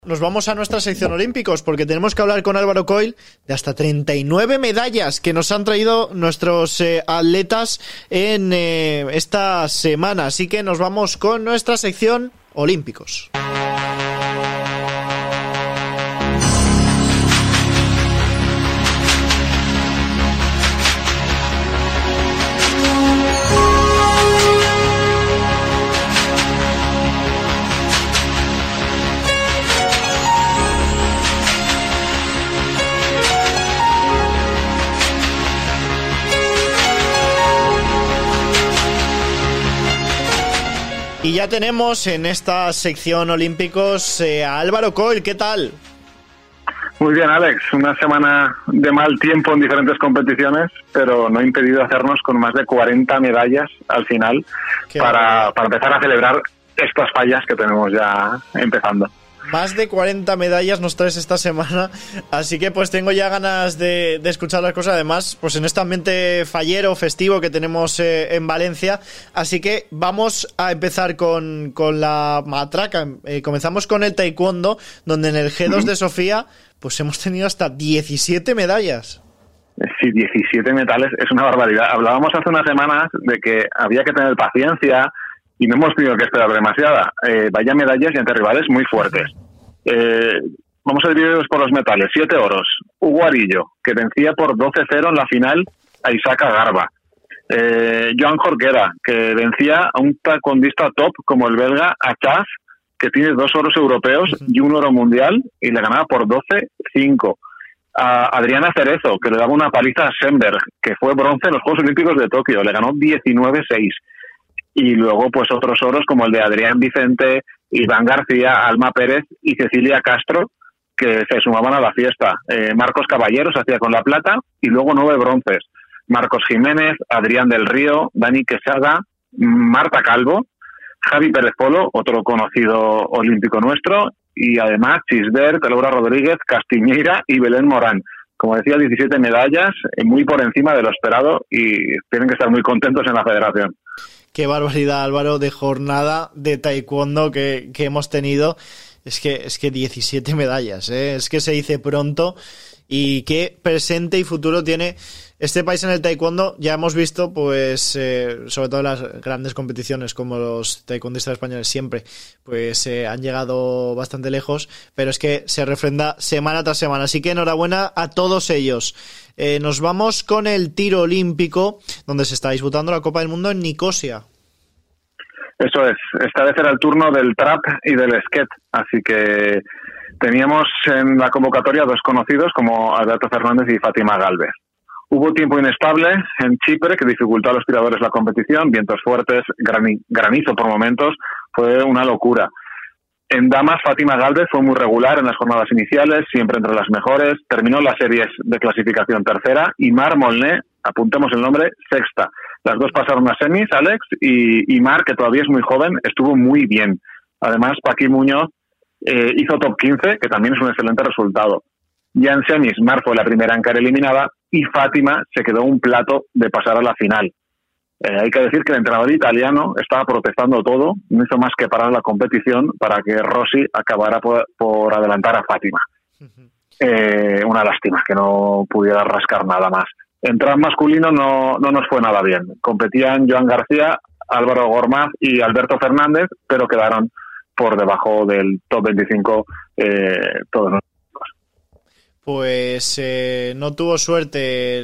Nos vamos a nuestra sección olímpicos porque tenemos que hablar con Álvaro Coll de hasta 39 medallas que nos han traído nuestros atletas en esta semana. Así que nos vamos con nuestra sección olímpicos. Y ya tenemos en esta sección olímpicos a Álvaro Coll. ¿Qué tal? Muy bien, Alex. Una semana de mal tiempo en diferentes competiciones, pero no ha impedido hacernos con más de 40 medallas al final para empezar a celebrar estas fallas que tenemos ya empezando. Más de 40 medallas nos traes esta semana, así que pues tengo ya ganas de escuchar las cosas, además pues en este ambiente fallero, festivo que tenemos en Valencia, así que vamos a empezar con la matraca. Comenzamos con el taekwondo, donde en el G2 de Sofía pues hemos tenido hasta 17 medallas. Sí, 17 metales, es una barbaridad. Hablábamos hace unas semanas de que había que tener paciencia y no hemos tenido que esperar demasiada. Vaya medallas y ante rivales muy fuertes. Vamos a dividirlos por los metales. 7 oros. Hugo Arillo, que vencía por 12-0 en la final a Isaac Agarba. Joan Jorquera, que vencía a un taekwondista top como el belga Achaz, que tiene 2 oros europeos y 1 oro mundial, y le ganaba por 12-5. A Adriana Cerezo, que le daba una paliza a Semberg, que fue bronce en los Juegos Olímpicos de Tokio, le ganó 19-6. Y luego pues otros oros como el de Adrián Vicente, Iván García, Alma Pérez y Cecilia Castro, que se sumaban a la fiesta. Marcos Caballero se hacía con la plata y luego 9 bronces. Marcos Jiménez, Adrián del Río, Dani Quesada, Marta Calvo, Javi Pérez Polo, otro conocido olímpico nuestro, y además Chisbert, Laura Rodríguez, Castiñeira y Belén Morán. Como decía, 17 medallas, muy por encima de lo esperado, y tienen que estar muy contentos en la federación. Qué barbaridad, Álvaro, de jornada de taekwondo que hemos tenido. Es que 17 medallas, ¿eh? Es que se dice pronto. Y qué presente y futuro tiene este país en el taekwondo. Ya hemos visto, pues, sobre todo en las grandes competiciones, como los taekwondistas españoles siempre, pues han llegado bastante lejos, pero es que se refrenda semana tras semana. Así que enhorabuena a todos ellos. Nos vamos con el tiro olímpico, donde se está disputando la Copa del Mundo en Nicosia. Eso es. Esta vez era el turno del trap y del skate, así que teníamos en la convocatoria 2 conocidos como Alberto Fernández y Fátima Gálvez. Hubo tiempo inestable en Chipre que dificultó a los tiradores la competición, vientos fuertes, granizo por momentos, fue una locura. En damas, Fátima Gálvez fue muy regular en las jornadas iniciales, siempre entre las mejores, terminó las series de clasificación tercera, y Mar Molné, apuntemos el nombre, sexta. Las dos pasaron a semis, Alex, y Mar, que todavía es muy joven, estuvo muy bien. Además, Paqui Muñoz hizo top 15, que también es un excelente resultado. Ya en semis, Mar fue la primera en caer eliminada y Fátima se quedó un plato de pasar a la final. Hay que decir que el entrenador italiano estaba protestando todo, no hizo más que parar la competición para que Rossi acabara por adelantar a Fátima. Una lástima que no pudiera rascar nada más. En trap masculino no nos fue nada bien. Competían Joan García, Álvaro Gormaz y Alberto Fernández, pero quedaron por debajo del top 25 todos nosotros. Pues no tuvieron suerte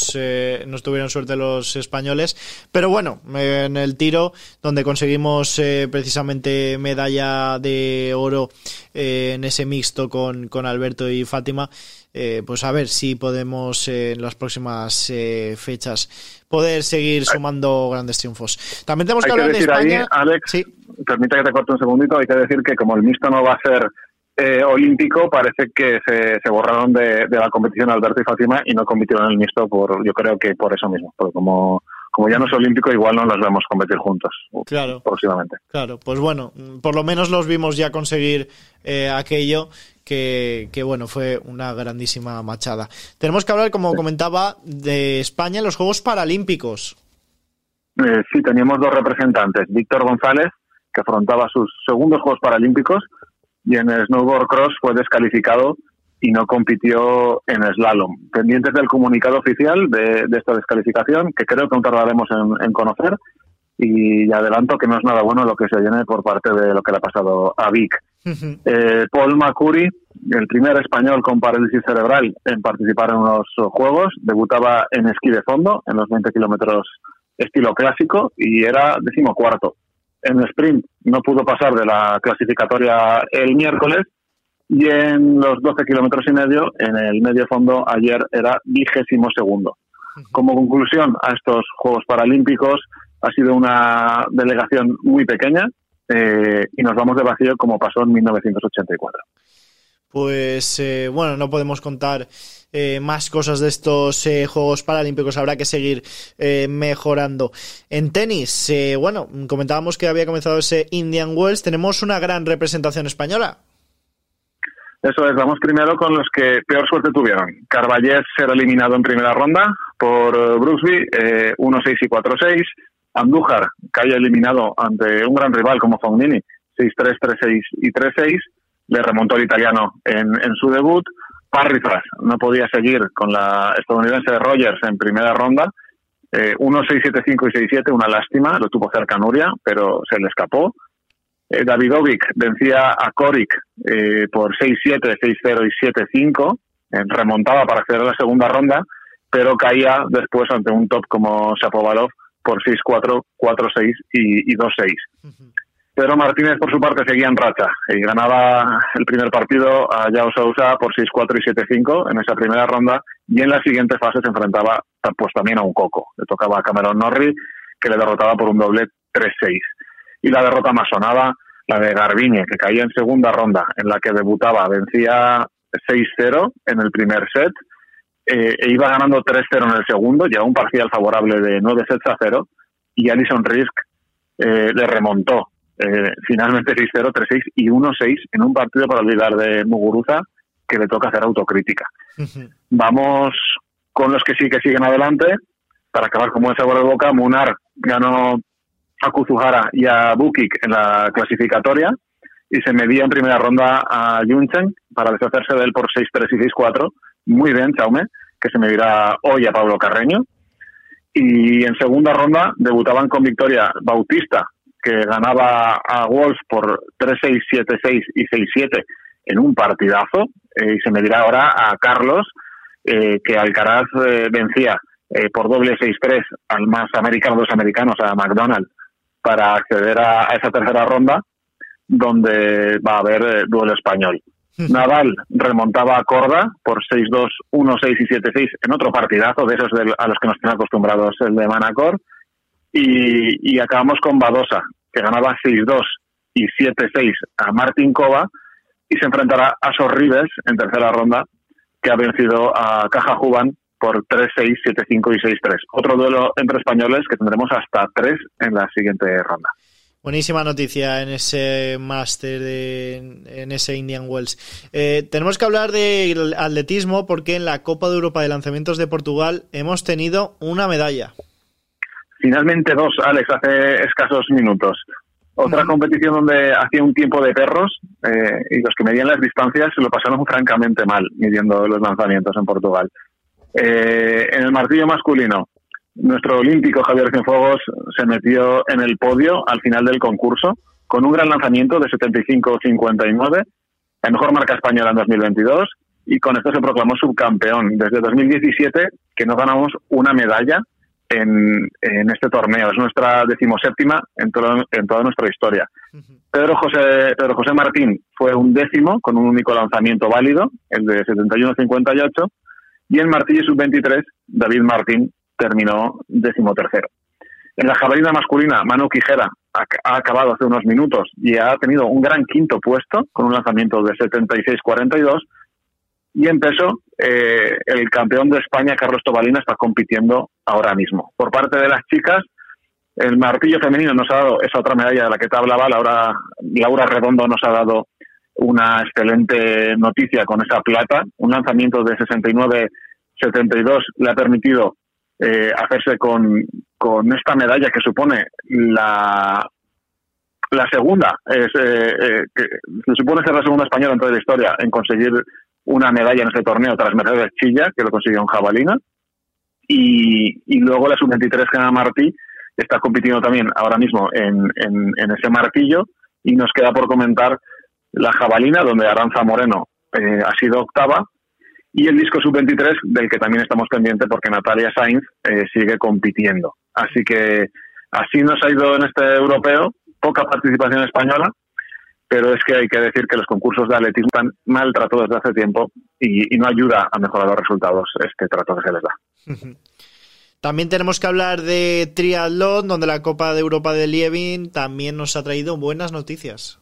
los españoles, pero bueno, en el tiro donde conseguimos precisamente medalla de oro en ese mixto con Alberto y Fátima, pues a ver si podemos en las próximas fechas poder seguir sumando grandes triunfos. También tenemos que hablar de España. Ahí, Alex, sí. Permite que te corte un segundito, hay que decir que como el mixto no va a ser olímpico, parece que se borraron de la competición Alberto y Fátima y no compitieron en el mixto, yo creo que por eso mismo, porque como ya no es olímpico, igual no los vemos competir juntos próximamente. Claro, pues bueno, por lo menos los vimos ya conseguir aquello que bueno, fue una grandísima machada. Tenemos que hablar, como comentaba, de España en los Juegos Paralímpicos. Sí, teníamos 2 representantes, Víctor González, que afrontaba sus segundos Juegos Paralímpicos, y en snowboard cross fue descalificado y no compitió en slalom. Pendientes del comunicado oficial de esta descalificación, que creo que aún tardaremos en conocer, y adelanto que no es nada bueno lo que se viene por parte de lo que le ha pasado a Vic. Paul McCurry, el primer español con parálisis cerebral en participar en unos juegos, debutaba en esquí de fondo, en los 20 kilómetros estilo clásico, y era 14º. En sprint no pudo pasar de la clasificatoria el miércoles, y en los 12 kilómetros y medio, en el medio fondo, ayer era 22º. Como conclusión a estos Juegos Paralímpicos, ha sido una delegación muy pequeña, y nos vamos de vacío como pasó en 1984. Pues bueno, no podemos contar más cosas de estos Juegos Paralímpicos, habrá que seguir mejorando. En tenis, bueno, comentábamos que había comenzado ese Indian Wells, tenemos una gran representación española. Eso es, vamos primero con los que peor suerte tuvieron. Carballés será eliminado en primera ronda por Brooksby, 1-6 y 4-6. Andújar cae eliminado ante un gran rival como Fognini, 6-3, 3-6 y 3-6. Le remontó el italiano en su debut. Parrizas no podía seguir con la estadounidense Rogers en primera ronda. 1-6, 7-5 y 6-7, una lástima, lo tuvo cerca Nuria, pero se le escapó. Davidovic vencía a Koric por 6-7, 6-0 y 7-5. Remontaba para acceder a la segunda ronda, pero caía después ante un top como Shapovalov por 6-4, 4-6 y 2-6. Pedro Martínez, por su parte, seguía en racha y ganaba el primer partido a Joao Sousa por 6-4 y 7-5 en esa primera ronda, y en la siguiente fase se enfrentaba pues también a un coco. Le tocaba a Cameron Norrie, que le derrotaba por un doble 3-6. Y la derrota más sonada, la de Garbiñe, que caía en segunda ronda, en la que debutaba, vencía 6-0 en el primer set, e iba ganando 3-0 en el segundo, ya un parcial favorable de 9-0, y Alison Risk le remontó finalmente 6-0, 3-6 y 1-6 en un partido para olvidar de Muguruza, que le toca hacer autocrítica. Vamos con los que sí que siguen adelante, para acabar con buen sabor de boca. Munar ganó a Kuzuhara y a Bukic en la clasificatoria, y se medía en primera ronda a Junchen para deshacerse de él por 6-3 y 6-4. Muy bien, Chaume, que se medirá hoy a Pablo Carreño. Y en segunda ronda debutaban con victoria Bautista, que ganaba a Wolf por 3-6, 7-6 y 6-7 en un partidazo, y se medirá ahora a Carlos, que Alcaraz vencía por doble 6-3 al más americano de los americanos, a McDonald, para acceder a esa tercera ronda, donde va a haber duelo español. Nadal remontaba a Korda por 6-2, 1-6 y 7-6 en otro partidazo de esos a los que nos tienen acostumbrados, el de Manacor. Y acabamos con Badosa, que ganaba 6-2 y 7-6 a Martin Kova, y se enfrentará a Sorribes en tercera ronda, que ha vencido a Caja Juban por 3-6, 7-5 y 6-3. Otro duelo entre españoles que tendremos hasta 3 en la siguiente ronda. Buenísima noticia en ese máster, en ese Indian Wells. Tenemos que hablar del atletismo, porque en la Copa de Europa de Lanzamientos de Portugal hemos tenido una medalla. Finalmente 2, Alex, hace escasos minutos. Otra competición donde hacía un tiempo de perros, y los que medían las distancias se lo pasaron francamente mal midiendo los lanzamientos en Portugal. En el martillo masculino, nuestro olímpico Javier Cienfuegos se metió en el podio al final del concurso con un gran lanzamiento de 75-59, la mejor marca española en 2022, y con esto se proclamó subcampeón. Desde 2017 que no ganamos una medalla en este torneo. Es nuestra 17ª en toda nuestra historia. Pedro José Martín fue un 10º con un único lanzamiento válido, el de 71-58, y en martillo sub-23 David Martín terminó 13º. En la jabalina masculina, Manu Quijera ha acabado hace unos minutos y ha tenido un gran quinto puesto con un lanzamiento de 76-42. Y en peso, el campeón de España, Carlos Tobalina, está compitiendo ahora mismo. Por parte de las chicas, el martillo femenino nos ha dado esa otra medalla de la que te hablaba. Laura Redondo nos ha dado una excelente noticia con esa plata. Un lanzamiento de 69-72 le ha permitido hacerse con esta medalla, que supone la La segunda, que se supone ser la segunda española en toda la historia en conseguir una medalla en este torneo tras Mercedes Chilla, que lo consiguió en jabalina. Y luego la sub-23, Gemma Martí, está compitiendo también ahora mismo en ese martillo. Y nos queda por comentar la jabalina, donde Aranza Moreno ha sido octava, y el disco sub-23, del que también estamos pendientes porque Natalia Sainz sigue compitiendo. Así que así nos ha ido en este europeo, poca participación española, pero es que hay que decir que los concursos de atletismo están maltratados desde hace tiempo y no ayuda a mejorar los resultados este trato que se les da. También tenemos que hablar de triatlón, donde la Copa de Europa de Lievin también nos ha traído buenas noticias.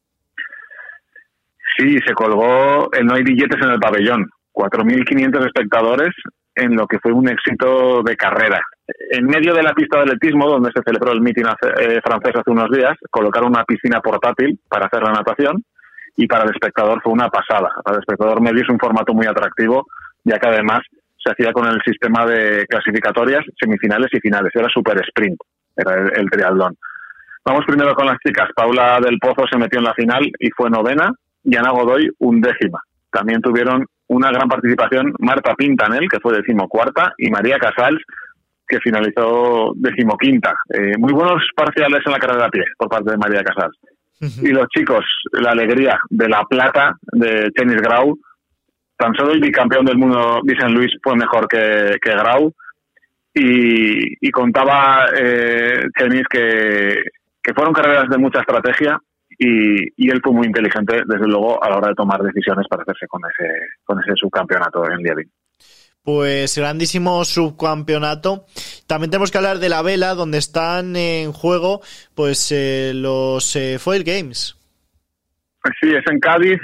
Sí, se colgó el no hay billetes en el pabellón. 4.500 espectadores en lo que fue un éxito de carrera. En medio de la pista de atletismo, donde se celebró el mítin francés hace unos días, colocaron una piscina portátil para hacer la natación y para el espectador fue una pasada. Para el espectador medio es un formato muy atractivo, ya que además se hacía con el sistema de clasificatorias, semifinales y finales. Era super sprint, era el triatlón. Vamos primero con las chicas. Paula del Pozo se metió en la final y fue novena, y Ana Godoy 11ª. También tuvieron una gran participación Marta Pintanel, que fue 14ª, y María Casals, que finalizó 15ª. Muy buenos parciales en la carrera a pie por parte de María Casals. Y los chicos, la alegría de la plata de Tenis Grau. Tan solo el bicampeón del mundo, Vicent Luis, fue mejor que Grau. Y contaba Tenis que fueron carreras de mucha estrategia y él fue muy inteligente, desde luego, a la hora de tomar decisiones para hacerse con ese subcampeonato en Lievin. Pues grandísimo subcampeonato. También tenemos que hablar de la vela, donde están en juego pues los Foil Games. Sí, es en Cádiz.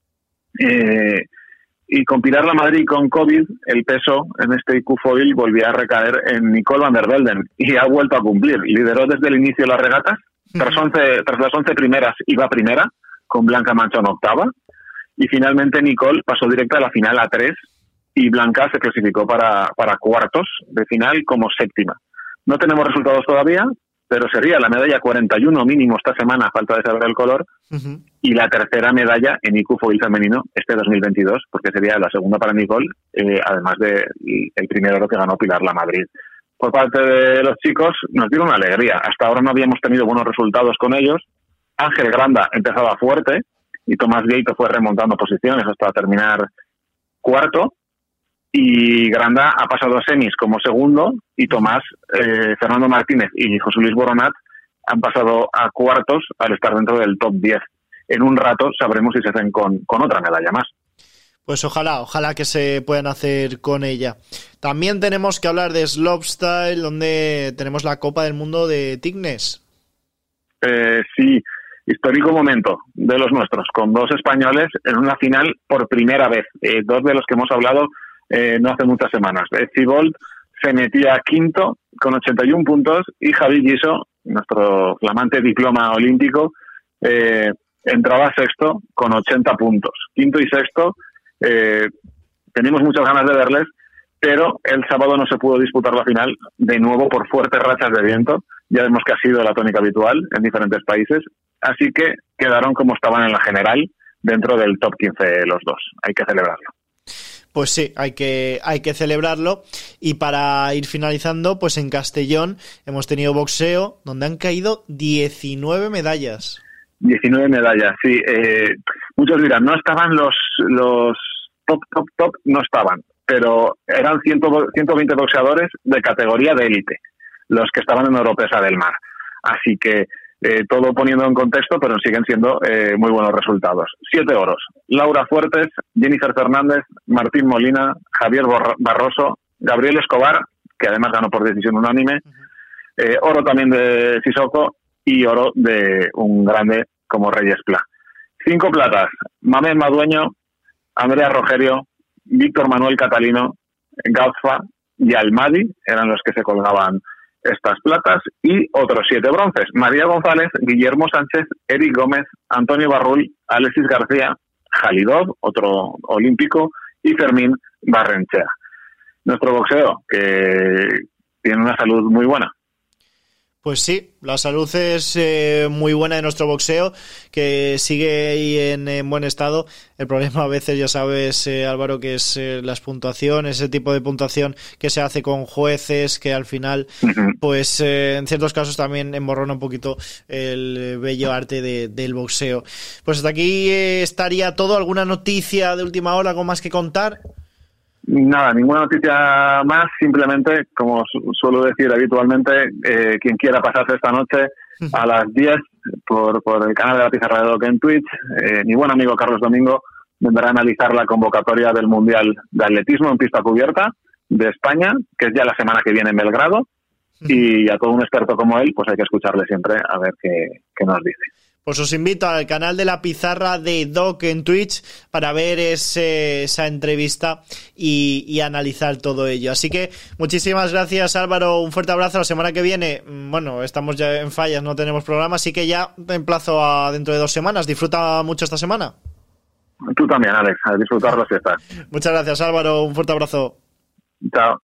Y con Pilar Lamadrid con COVID, el peso en este IQ Foil volvía a recaer en Nicole van der Velden y ha vuelto a cumplir. Lideró desde el inicio de las regatas. Tras las 11 primeras iba primera, con Blanca Manchón octava. Y finalmente Nicole pasó directa a la final a 3 y Blanca se clasificó para cuartos de final como séptima. No tenemos resultados todavía, pero sería la medalla 41 mínimo esta semana, falta de saber el color, y la tercera medalla en IQ Foil femenino este 2022, porque sería la segunda para Nicole, además de el primer oro que ganó Pilar Lamadrid. Por parte de los chicos nos dieron una alegría. Hasta ahora no habíamos tenido buenos resultados con ellos. Ángel Granda empezaba fuerte y Tomás Gaito fue remontando posiciones hasta terminar cuarto. Y Granda ha pasado a semis como segundo y Tomás, Fernando Martínez y José Luis Boronat han pasado a cuartos al estar dentro del top 10. En un rato sabremos si se hacen con otra medalla más. Pues ojalá que se puedan hacer con ella. También tenemos que hablar de slopestyle, donde tenemos la Copa del Mundo de Tignes. Sí, histórico momento de los nuestros, con dos españoles en una final por primera vez. Dos de los que hemos hablado no hace muchas semanas. Thibault se metía quinto con 81 puntos y Javi Guiso, nuestro flamante diploma olímpico, entraba sexto con 80 puntos. Quinto y sexto. Tenemos muchas ganas de verles, pero el sábado no se pudo disputar la final, de nuevo por fuertes rachas de viento. Ya vemos que ha sido la tónica habitual en diferentes países, así que quedaron como estaban en la general, dentro del top 15 los dos. Hay que celebrarlo. Pues sí, hay que celebrarlo. Y para ir finalizando, pues en Castellón hemos tenido boxeo, donde han caído 19 medallas. 19 medallas, sí. Muchos dirán, no estaban los top, no estaban, pero eran 120 boxeadores de categoría de élite, los que estaban en Oropesa del Mar. Así que todo poniendo en contexto, pero siguen siendo muy buenos resultados. 7 oros. Laura Fuertes, Jennifer Fernández, Martín Molina, Javier Barroso, Gabriel Escobar, que además ganó por decisión unánime, oro también de Sissoko y oro de un grande como Reyes Pla. 5 platas. Mamed Madueño, Andrea Rogerio, Víctor Manuel Catalino, Gauzfa y Almadi eran los que se colgaban estas platas, y otros 7 bronces. María González, Guillermo Sánchez, Eric Gómez, Antonio Barrull, Alexis García, Jalidov, otro olímpico, y Fermín Barrenchea. Nuestro boxeo, que tiene una salud muy buena. Pues sí, la salud es muy buena de nuestro boxeo, que sigue ahí en buen estado. El problema a veces, ya sabes, Álvaro, que es las puntuaciones, ese tipo de puntuación que se hace con jueces, que al final, pues en ciertos casos también emborrona un poquito el bello arte del boxeo. Pues hasta aquí estaría todo. ¿Alguna noticia de última hora, algo más que contar? Nada, ninguna noticia más, simplemente, como suelo decir habitualmente, quien quiera pasarse esta noche a las 10 por el canal de la Pizarra de Doc en Twitch, mi buen amigo Carlos Domingo vendrá a analizar la convocatoria del Mundial de Atletismo en pista cubierta de España, que es ya la semana que viene en Belgrado, y a todo un experto como él, pues hay que escucharle siempre a ver qué nos dice. Pues os invito al canal de la Pizarra de Doc en Twitch para ver esa entrevista y analizar todo ello. Así que muchísimas gracias, Álvaro, un fuerte abrazo. La semana que viene, bueno, estamos ya en fallas, no tenemos programa, así que ya te emplazo a dentro de 2 semanas. Disfruta mucho esta semana. Tú también, Alex, a disfrutar las fiestas. Muchas gracias, Álvaro, un fuerte abrazo. Chao.